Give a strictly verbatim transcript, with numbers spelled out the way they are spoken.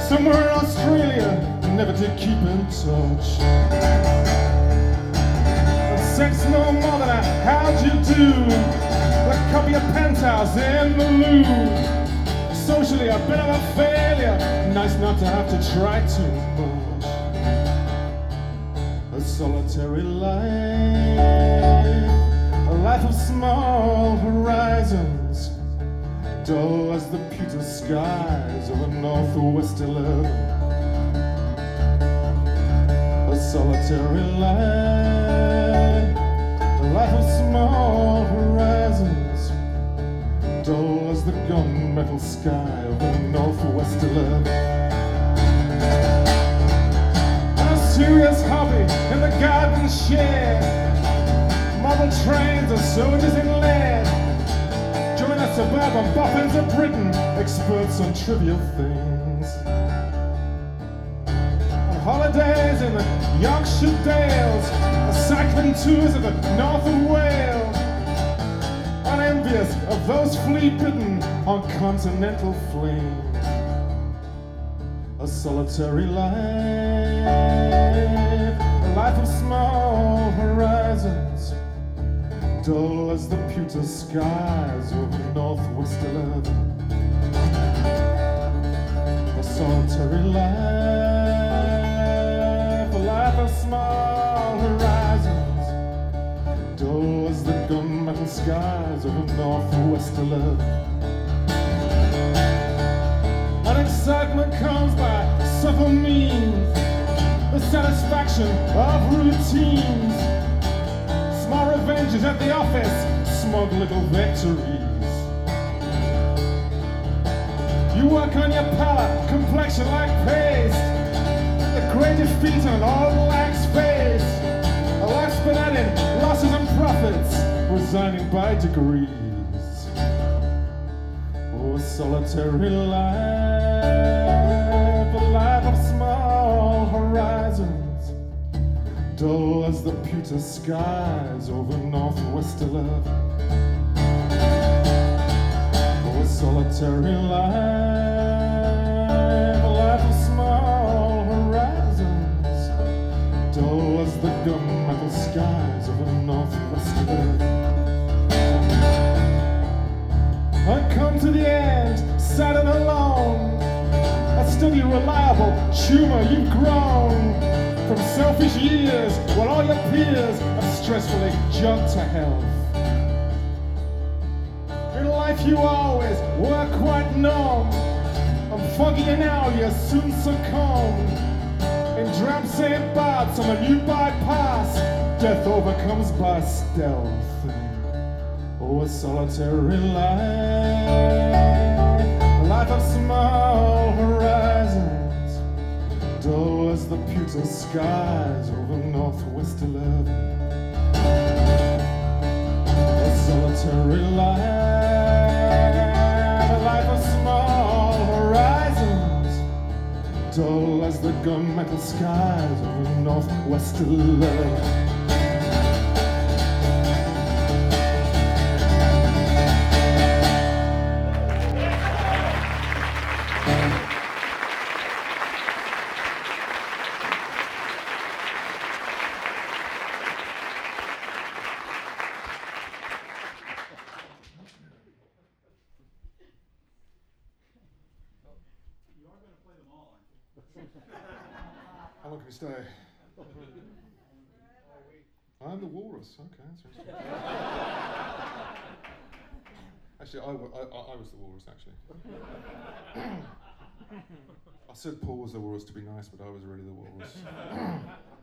somewhere in Australia, never did keep in touch. Sex no more than a how'd you do, a copy of Penthouse in the loo. Socially a bit of a failure, nice not to have to try too much. A solitary life, a life of small horizons, dull as the pewter skies of a northwest eleven. A solitary life, a life of small horizons, dull as the gunmetal sky of a northwest eleven. A serious hobby in the garden shed, model trains of soldiers in lead. Join the suburban boffins of Britain, experts on trivial things. On holidays in the Yorkshire Dales, cycling tours of the north of Wales, unenvious of those flea-bitten on continental flames. A solitary life, a life of small horizons, dull as the pewter skies over northwest eleven. A solitary life, a life of small horizons, dull as the gunmetal skies over northwest eleven. And excitement comes by subtle means, the satisfaction of routines, small revenges at the office, smug little victories. You work on your palate, complexion like paste, the great defeat on an old lax face, a life spent out in losses and profits, resigning by degrees. Oh, a solitary life, a life of small horizons, dull as the pewter skies over northwest eleven. Oh, a solitary life, a life of small horizons, dull as the gunmetal skies over northwest eleven. I come to the end, sad and alone, a steady, reliable tumor you've grown from selfish years, while all your peers have stressfully jumped to health. In life you always were quite numb, and foggier now you soon succumb. In drab Saint Bart's on a new bypass, death overcomes by stealth. Oh, a solitary life, a life of small horizons, dull as the pewter skies over northwest eleven. A solitary life, a life of small horizons, dull as the gunmetal skies over northwest eleven. How long can we stay? I'm the walrus. Okay, that's interesting. Actually, I, I, I was the walrus, actually. I said Paul was the walrus to be nice, but I was really the walrus.